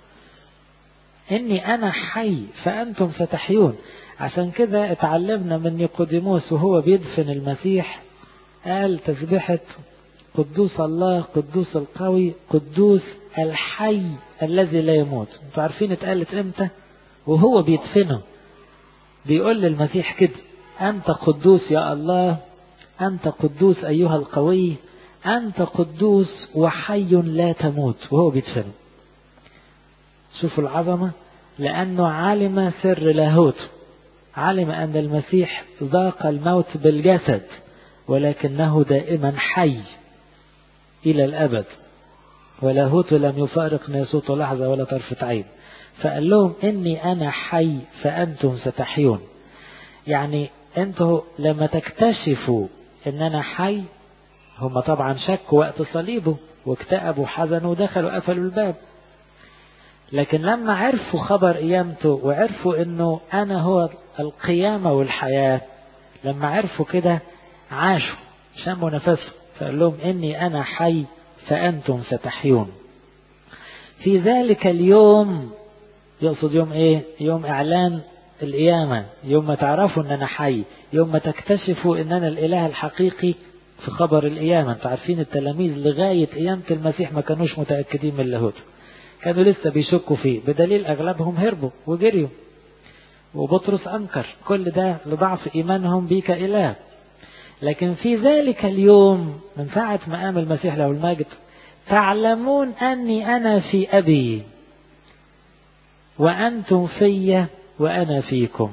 إني أنا حي فأنتم ستحيون. عشان كده اتعلمنا من نيقوديموس وهو بيدفن المسيح قال تسبيحة قدوس الله قدوس القوي قدوس الحي الذي لا يموت. انتوا عارفين اتقالت امتى؟ وهو بيدفنه بيقول للمسيح كده أنت قدوس يا الله، أنت قدوس أيها القوي، أنت قدوس وحي لا تموت، وهو بيدفنه. شوفوا العظمة، لأنه علم سر لاهوته، علم أن المسيح ذاق الموت بالجسد ولكنه دائما حي إلى الأبد، ولاهوته لم يفارق ناسوته لحظة ولا طرفة عين. فقال لهم إني أنا حي فأنتم ستحيون. يعني أنتوا لما تكتشفوا إن أنا حي، هم طبعا شكوا وقت صليبه واكتئبوا وحزنوا ودخلوا قفلوا الباب، لكن لما عرفوا خبر قيامته وعرفوا إنه أنا هو القيامة والحياة، لما عرفوا كده عاشوا شموا نفسهم. فقال لهم إني أنا حي فأنتم ستحيون. في ذلك اليوم، يقصد يوم إيه؟ يوم إعلان القيامة، يوم ما تعرفوا إن أنا حي، يوم ما تكتشفوا إن أنا الإله الحقيقي في خبر القيامة. أنتوا عارفين التلاميذ لغاية قيامة المسيح ما كانوش متأكدين من لاهوته، كانوا لسه بيشكوا فيه، بدليل أغلبهم هربوا وجريوا، وبطرس أنكر. كل ده لضعف إيمانهم بيك إله. لكن في ذلك اليوم من ساعة ما قام المسيح له المجد تعلمون أني أنا في أبي وأنتم في وأنا فيكم.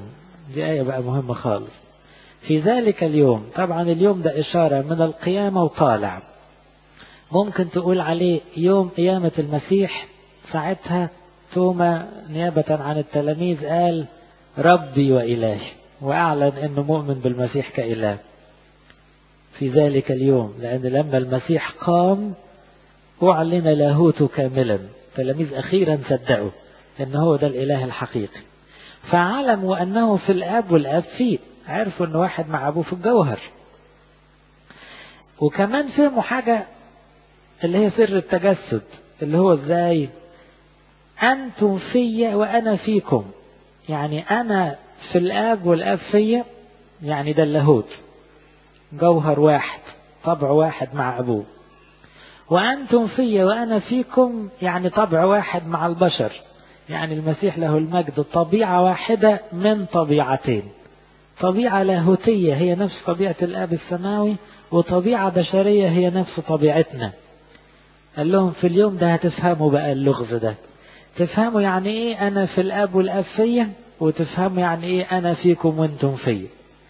دي آية بقى مهمة خالص. في ذلك اليوم، طبعا اليوم ده إشارة من القيامة وطالع، ممكن تقول عليه يوم قيامة المسيح. ساعتها توما نيابة عن التلاميذ قال ربي وإلهي، وأعلن أنه مؤمن بالمسيح كإله في ذلك اليوم، لأن لما المسيح قام أعلن لاهوته كاملا، تلاميذ أخيرا صدقوا أن هو ده الإله الحقيقي، فعلموا أنه في الآب والآب فيه، عرفوا أن واحد مع أبوه في الجوهر. وكمان فهموا حاجة اللي هي سر التجسد، اللي هو ازاي أنتم في وأنا فيكم، يعني أنا في الآب والآب فيا، يعني ده اللاهوت جوهر واحد طبع واحد مع أبوه. وأنتم في وأنا فيكم يعني طبع واحد مع البشر، يعني المسيح له المجد طبيعة واحدة من طبيعتين، طبيعة لاهوتية هي نفس طبيعة الآب السماوي، وطبيعة بشرية هي نفس طبيعتنا. قال لهم في اليوم ده هتفهموا بقى اللغز ده، تفهموا يعني ايه أنا في الآب والآب فيا، وتفهموا يعني ايه أنا فيكم وانتم فيا.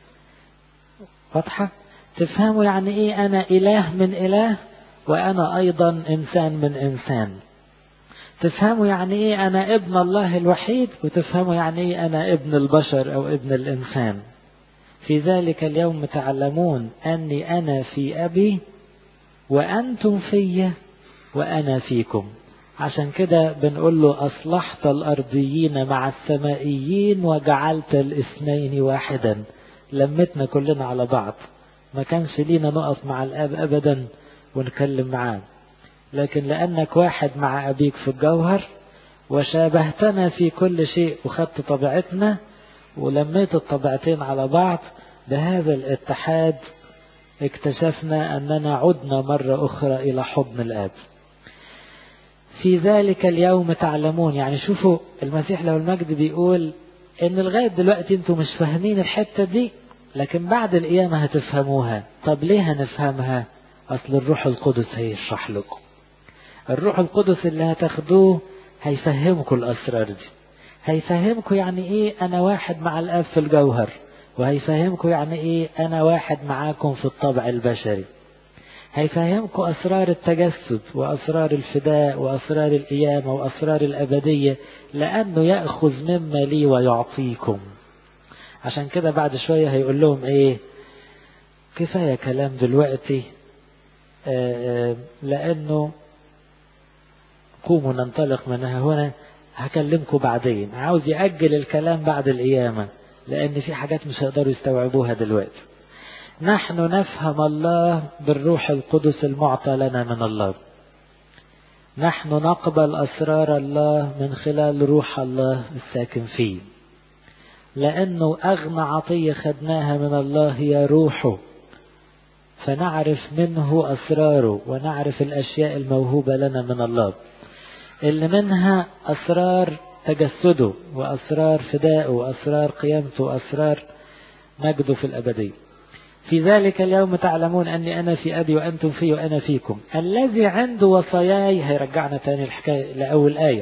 واضحة؟ تفهموا يعني ايه أنا إله من إله، وأنا أيضا إنسان من إنسان. تفهموا يعني ايه أنا ابن الله الوحيد، وتفهموا يعني ايه أنا ابن البشر أو ابن الإنسان. في ذلك اليوم تعلمون أني أنا في أبي وأنتم في وأنا فيكم. عشان كده بنقول له أصلحت الأرضيين مع السمائيين وجعلت الاثنين واحدا، لمتنا كلنا على بعض، ما كانش لينا نقف مع الآب أبدا ونكلم معاه، لكن لأنك واحد مع أبيك في الجوهر وشابهتنا في كل شيء وخدت طبيعتنا ولميت الطبيعتين على بعض، بهذا الاتحاد اكتشفنا أننا عدنا مرة أخرى إلى حضن الآب. في ذلك اليوم تعلمون، يعني شوفوا المسيح له المجد بيقول إن لغاية دلوقتي انتم مش فاهمين الحتة دي، لكن بعد القيامة هتفهموها. طب ليه هنفهمها؟ أصل الروح القدس هيشرح لكم. الروح القدس اللي هتاخدوه هيفهمكم الأسرار دي، هيفهمكم يعني إيه أنا واحد مع الآب في الجوهر، وهيفهمكم يعني إيه أنا واحد معاكم في الطبع البشري، هيفهمكم أسرار التجسد وأسرار الفداء وأسرار القيامة وأسرار الأبدية، لأنه يأخذ مما لي ويعطيكم. عشان كده بعد شوية هيقول لهم إيه؟ كفاية كلام دلوقتي، آآ آآ لأنه قوموا ننطلق منها هنا، هكلمكم بعدين. عاوز يأجل الكلام بعد القيامة، لأن في حاجات مش هيقدروا يستوعبوها دلوقتي. نحن نفهم الله بالروح القدس المعطى لنا من الله، نحن نقبل أسرار الله من خلال روح الله الساكن فيه، لأنه أغنى عطية خدناها من الله هي روحه، فنعرف منه أسراره ونعرف الأشياء الموهوبة لنا من الله، اللي منها أسرار تجسده وأسرار فدائه وأسرار قيامته وأسرار مجده في الأبدية. في ذلك اليوم تعلمون أني أنا في أبي وأنتم في وأنا فيكم، الذي عنده وصاياي، هيرجعنا تاني الحكاية لأول آية،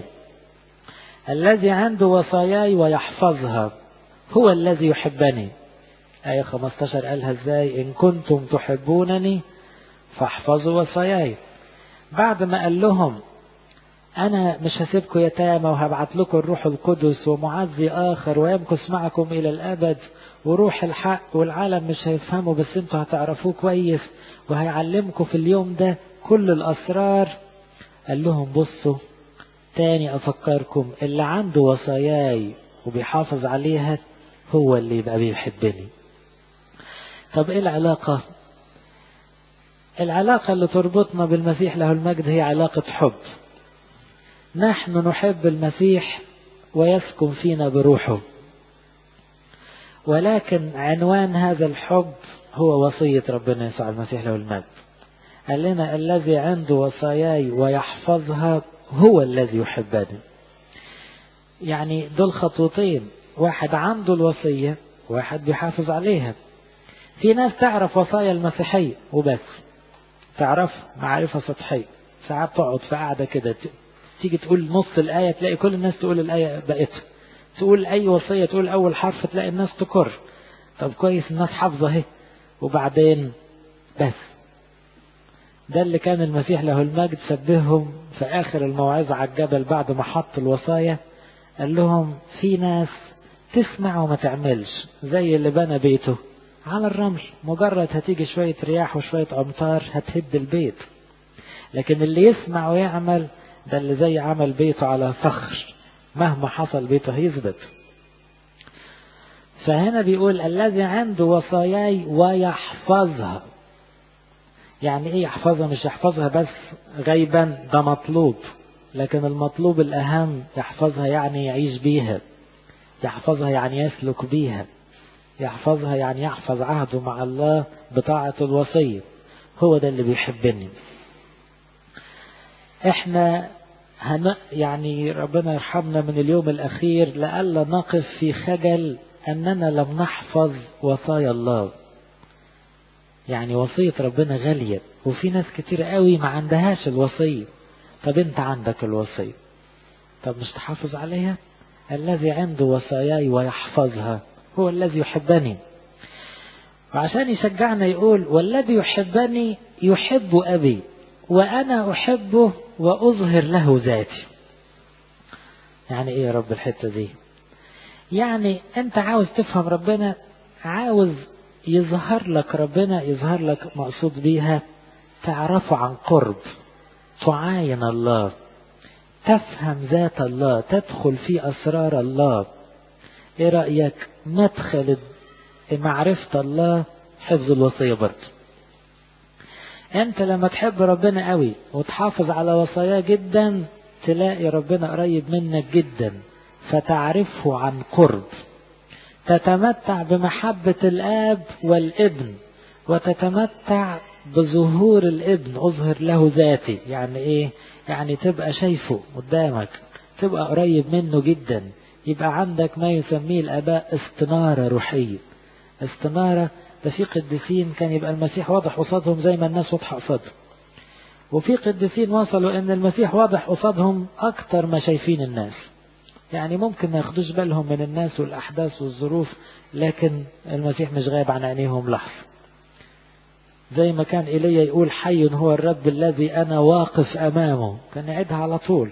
الذي عنده وصاياي ويحفظها هو الذي يحبني. آية خمسة عشر قالها ازاي؟ إن كنتم تحبونني فاحفظوا وصاياي. بعد ما قال لهم أنا مش هسيبكم يتامى وهبعت لكم الروح القدس ومعزي آخر ويمكث معكم إلى الأبد وروح الحق، والعالم مش هيفهموا بس انتوا هتعرفوه كويس وهيعلمكم في اليوم ده كل الأسرار، قال لهم بصوا تاني أفكركم، اللي عنده وصاياي وبيحافظ عليها هو اللي يبقى بيحبني. طب ايه العلاقة؟ العلاقة اللي تربطنا بالمسيح له المجد هي علاقة حب. نحن نحب المسيح ويسكن فينا بروحه، ولكن عنوان هذا الحب هو وصية ربنا يسوع المسيح له المجد. قال لنا الذي عنده وصاياي ويحفظها هو الذي يحبني. يعني دول خطوتين، واحد عنده الوصية واحد بيحافظ عليها. في ناس تعرف وصايا المسيحية وبس، تعرف معرفة سطحية، ساعات تقعد في قاعدة كده تيجي تقول نص الآية تلاقي كل الناس تقول الآية بقتها، تقول أي وصية، تقول أول حرف تلاقي الناس تكر. طب كويس الناس حافظة اهي، وبعدين بس. ده اللي كان المسيح له المجد شبههم في آخر الموعظة على الجبل بعد ما حط الوصايا. قال لهم في ناس تسمع وما تعملش، زي اللي بنى بيته على الرمل، مجرد هتيجي شوية رياح وشوية أمطار هتهد البيت. لكن اللي يسمع ويعمل ده اللي زي عمل بيته على صخر، مهما حصل بيته هيثبت. فهنا بيقول الذي عنده وصاياي ويحفظها. يعني ايه يحفظها؟ مش يحفظها بس غيبا، ده مطلوب، لكن المطلوب الأهم يحفظها يعني يعيش بيها، يحفظها يعني يسلك بيها، يحفظها يعني يحفظ عهده مع الله بطاعة الوصية. هو ده اللي بيحبني. احنا هن يعني ربنا يرحمنا من اليوم الأخير لألا نقف في خجل أننا لم نحفظ وصايا الله. يعني وصية ربنا غالية، وفي ناس كتير قوي ما عندهاش الوصية. طب انت عندك الوصية، طب مش تحافظ عليها؟ الذي عنده وصاياي ويحفظها هو الذي يحبني. وعشان يشجعنا يقول والذي يحبني يحب أبي وأنا أحبه وأظهر له ذاتي. يعني ايه يا رب الحتة دي؟ يعني انت عاوز تفهم ربنا، عاوز يظهر لك ربنا، يظهر لك مقصود بيها تعرفه عن قرب، تعاين الله، تفهم ذات الله، تدخل في أسرار الله. ايه رأيك؟ مدخل معرفة الله حفظ الوصية برضه. انت لما تحب ربنا قوي وتحافظ على وصاياه جدا تلاقي ربنا قريب منك جدا، فتعرفه عن قرب، تتمتع بمحبة الآب والابن، وتتمتع بظهور الابن أظهر له ذاتي. يعني ايه؟ يعني تبقى شايفه قدامك، تبقى قريب منه جدا، يبقى عندك ما يسميه الآباء استنارة روحية. استنارة ده في قديسين كان يبقى المسيح واضح قصادهم زي ما الناس واضحة قصادهم، وفي قديسين وصلوا ان المسيح واضح قصادهم اكتر ما شايفين الناس. يعني ممكن ما ياخدوش بالهم من الناس والأحداث والظروف، لكن المسيح مش غايب عن عينيهم لحظة. زي ما كان إيليا يقول حي هو الرب الذي أنا واقف أمامه، كان يعيدها على طول.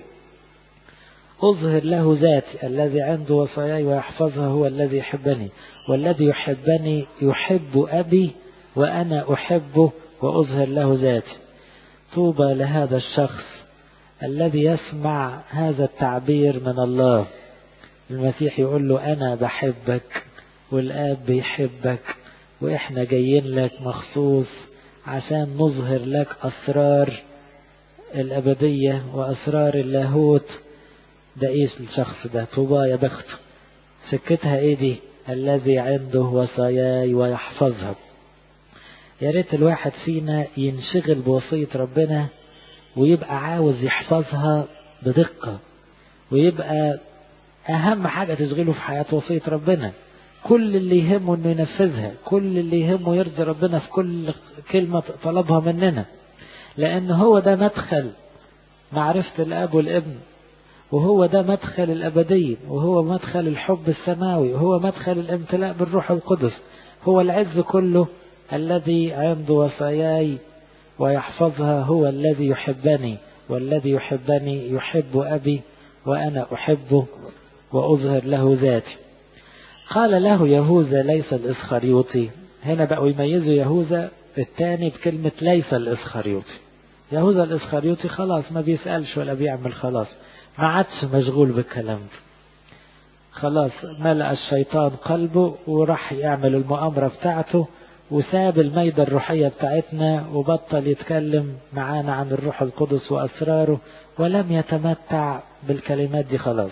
أظهر له ذاتي، الذي عنده وصاياي ويحفظها هو الذي يحبني، والذي يحبني يحب أبي وأنا أحبه وأظهر له ذاتي. طوبى لهذا الشخص الذي يسمع هذا التعبير من الله. المسيح يقول له أنا بحبك والآب بيحبك، وإحنا جايين لك مخصوص عشان نظهر لك أسرار الأبدية وأسرار اللاهوت. ده إيش الشخص ده؟ طوبى يا بخت. سكتها إيه دي؟ الذي عنده وصاياي ويحفظها. يا ريت الواحد فينا ينشغل بوصية ربنا ويبقى عاوز يحفظها بدقة، ويبقى أهم حاجة تشغله في حياته وصية ربنا. كل اللي يهمه إنه ينفذها، كل اللي يهمه يرضي ربنا في كل كلمة طلبها مننا، لأن هو ده مدخل معرفة الآب والابن، وهو ده مدخل الأبدية، وهو مدخل الحب السماوي، وهو مدخل الامتلاء بالروح القدس. هو العز كله. الذي عنده وصاياي ويحفظها هو الذي يحبني، والذي يحبني يحب أبي وأنا أحبه وأظهر له ذاتي. قال له يهوذا ليس الإسخريوطي. هنا بقوا يميزوا يهوذا الثاني بكلمة ليس الإسخريوطي. يهوذا الإسخريوطي خلاص ما بيسألش ولا بيعمل، خلاص ما عادش مشغول بالكلام ده، خلاص ملأ الشيطان قلبه وراح يعمل المؤامرة بتاعته، وساب الميدة الروحية بتاعتنا وبطل يتكلم معانا عن الروح القدس وأسراره، ولم يتمتع بالكلمات دي خلاص.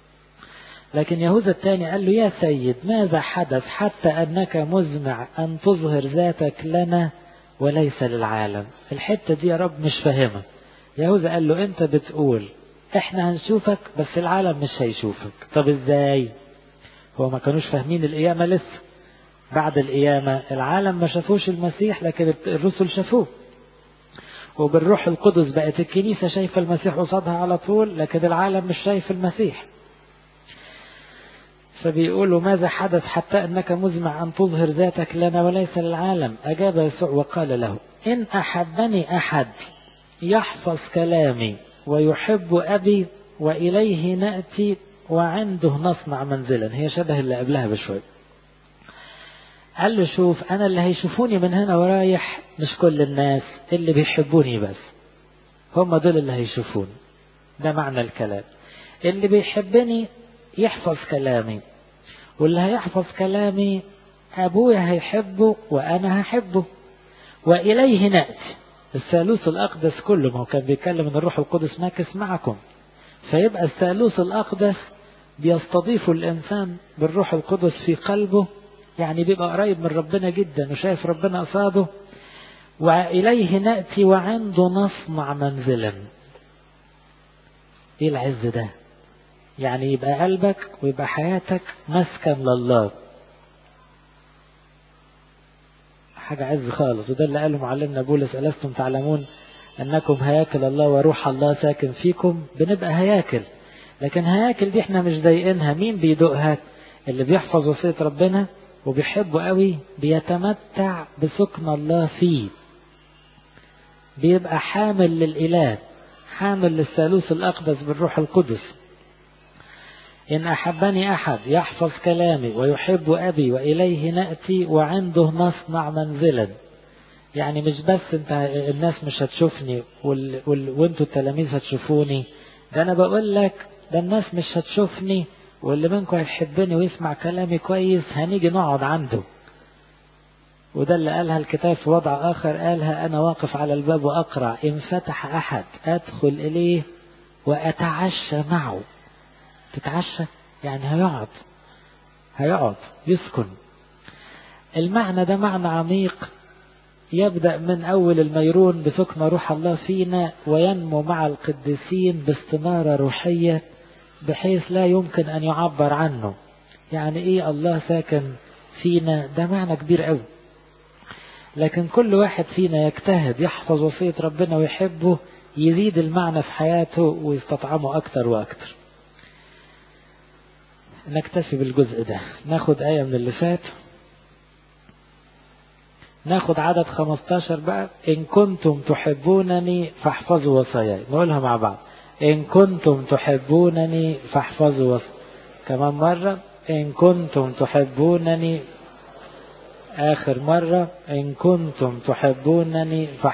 لكن يهوذا الثاني قال له يا سيد ماذا حدث حتى أنك مزمع أن تظهر ذاتك لنا وليس للعالم؟ الحتة دي يا رب مش فاهمة. يهوذا قال له أنت بتقول احنا هنشوفك بس العالم مش هيشوفك. طب ازاي؟ هو ما كانوش فاهمين القيامة لسه. بعد القيامة العالم ما شافوش المسيح لكن الرسل شافوه، وبالروح القدس بقت الكنيسة شايفة المسيح قصادها على طول، لكن العالم مش شايف المسيح. فبيقولوا ماذا حدث حتى أنك مزمع أن تظهر ذاتك لنا وليس للعالم؟ أجاب يسوع وقال له إن أحبني أحد يحفظ كلامي ويحب أبي وإليه نأتي وعنده نصنع منزلا. هي شبه اللي قبلها بشوي. قال له شوف، أنا اللي هيشوفوني من هنا ورايح مش كل الناس، اللي بيحبوني بس هم دول اللي هيشوفوني. ده معنى الكلام. اللي بيحبني يحفظ كلامي، واللي هيحفظ كلامي أبويا هيحبه وأنا هحبه وإليه نأتي. الثالوث الأقدس كله، ما هو كان بيتكلم ان الروح القدس ماكس معكم، فيبقى الثالوث الأقدس بيستضيف الإنسان بالروح القدس في قلبه، يعني بيبقى قريب من ربنا جدا وشايف ربنا قصاده. وإليه نأتي وعنده نصنع منزلا. ايه العز ده؟ يعني يبقى قلبك ويبقى حياتك مسكن لله، حاجة عز خالص. وده اللي قاله معلمنا بولس: ألستم تعلمون أنكم هياكل الله وروح الله ساكن فيكم؟ بنبقى هياكل، لكن هياكل دي احنا مش ضايقينها. مين بيدوقها؟ اللي بيحفظ وصية ربنا وبيحبه قوي، بيتمتع بسكن الله فيه، بيبقى حامل للإله، حامل للثالوث الأقدس بالروح القدس. إن أحبني أحد يحفظ كلامي ويحب أبي وإليه نأتي وعنده نصنع منزلا. يعني مش بس انت الناس مش هتشوفني وال... وال... وانتوا التلاميذ هتشوفوني، ده أنا بقول لك ده الناس مش هتشوفني، واللي منكم هيحبني ويسمع كلامي كويس هنيجي نقعد عنده. وده اللي قالها الكتاب في وضع آخر، قالها: أنا واقف على الباب وأقرع، إن فتح أحد أدخل إليه وأتعشى معه. تتعشى يعني هيقعد هيقعد يسكن. المعنى ده معنى عميق، يبدأ من أول الميرون بسكن روح الله فينا، وينمو مع القديسين باستنارة روحية بحيث لا يمكن أن يعبر عنه. يعني إيه الله ساكن فينا؟ ده معنى كبير قوي. لكن كل واحد فينا يجتهد يحفظ وصية ربنا ويحبه، يزيد المعنى في حياته ويستطعمه أكتر وأكتر. نكتفي بالجزء ده. ناخد آية من اللي فات، ناخد عدد خمستاشر بقى. إن كنتم تحبونني فاحفظوا وصاياي. نقولها مع بعض: إن كنتم تحبونني فاحفظوا وصاياي. كمان مرة: إن كنتم تحبونني. آخر مرة: إن كنتم تحبونني فاحفظوا